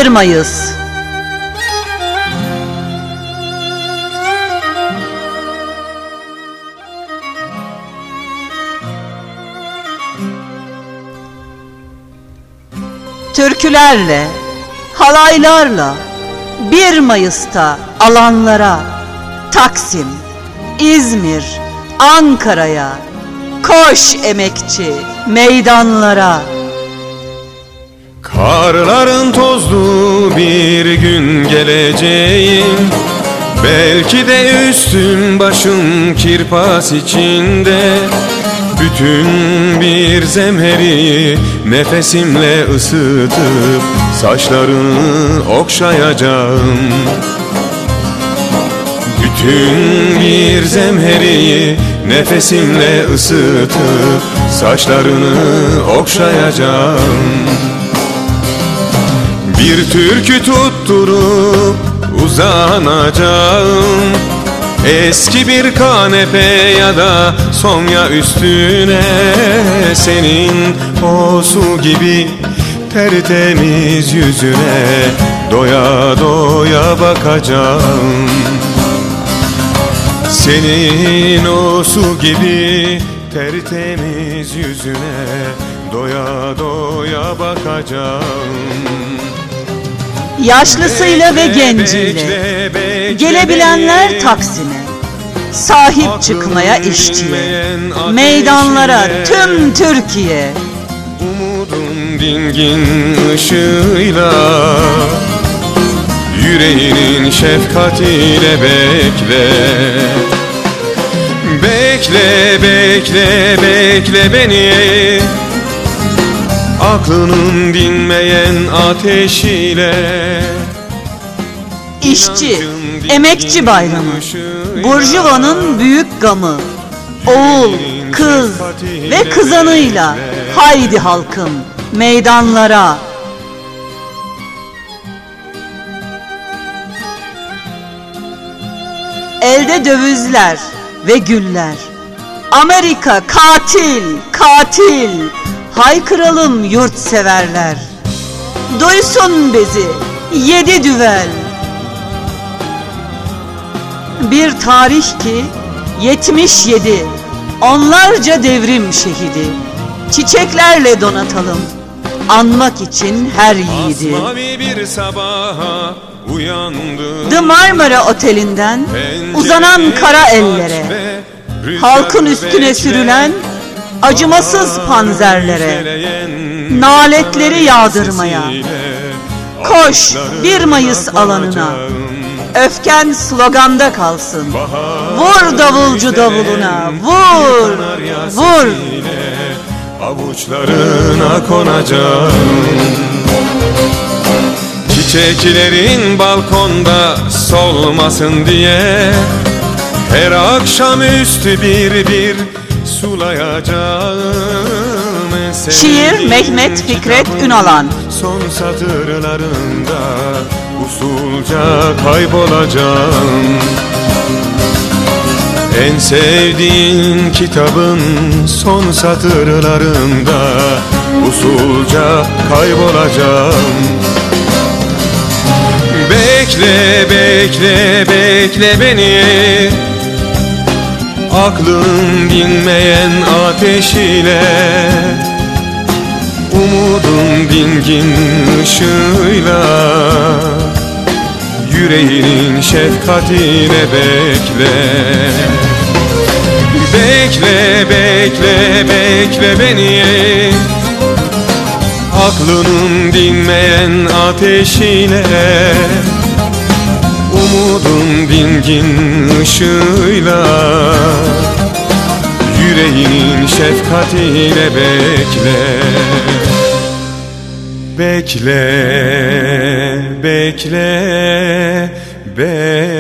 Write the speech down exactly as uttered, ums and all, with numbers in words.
bir Mayıs. Türkülerle, halaylarla bir Mayıs'ta alanlara, Taksim, İzmir, Ankara'ya, koş emekçi meydanlara. Karların tozlu bir gün geleceğim, belki de üstüm başım kirpas içinde. Bütün bir zemheri nefesimle ısıtıp saçlarını okşayacağım. Bütün bir zemheri nefesimle ısıtıp saçlarını okşayacağım. Bir türkü tutturup uzanacağım, eski bir kanepe ya da somya üstüne. Senin o su gibi tertemiz yüzüne doya doya bakacağım. Senin o su gibi tertemiz yüzüne doya doya bakacağım. Yaşlısıyla ve genciyle gelebilenler Taksim'e, sahip çıkmaya işçiye, meydanlara tüm Türkiye. Umudun dingin ışığıyla, yüreğinin şefkatiyle bekle. Bekle, bekle, bekle beni, aklının dinmeyen ateşiyle. İşçi, emekçi bayramı, burjuvanın büyük gamı. Oğul, kız ve kızanıyla haydi halkım meydanlara. Elde dövizler ve güller. Amerika katil, katil. Haykıralım yurtseverler. Duysun bizi yedi düvel. Bir tarih ki yetmiş yedi, onlarca devrim şehidi. Çiçeklerle donatalım anmak için her yiğidi. Masmavi bir sabaha uyandım, The Marmara Oteli'nden uzanan kara ellere, halkın üstüne sürülen acımasız panzerlere, naletleri yağdırmaya. Koş bir Mayıs alanına, öfken sloganda kalsın. Vur davulcu davuluna, vur, vur. Avuçlarına konacağım. Çiçeklerin balkonda solmasın diye her akşam üstü bir bir sulayacağım. Şiir Mehmet Fikret Ünalan. Son satırlarında usulca kaybolacağım. En sevdiğin kitabın son satırlarında usulca kaybolacağım. Bekle, bekle, bekle beni, aklın dinmeyen ateşiyle. Umudun dingin ışığıyla, yüreğinin şefkatiyle bekle. Bekle, bekle, bekle beni, aklının dinmeyen ateşiyle. Umudun dingin ışığıyla, yüreğinin şefkatiyle bekle. Bekle, bekle, bekle.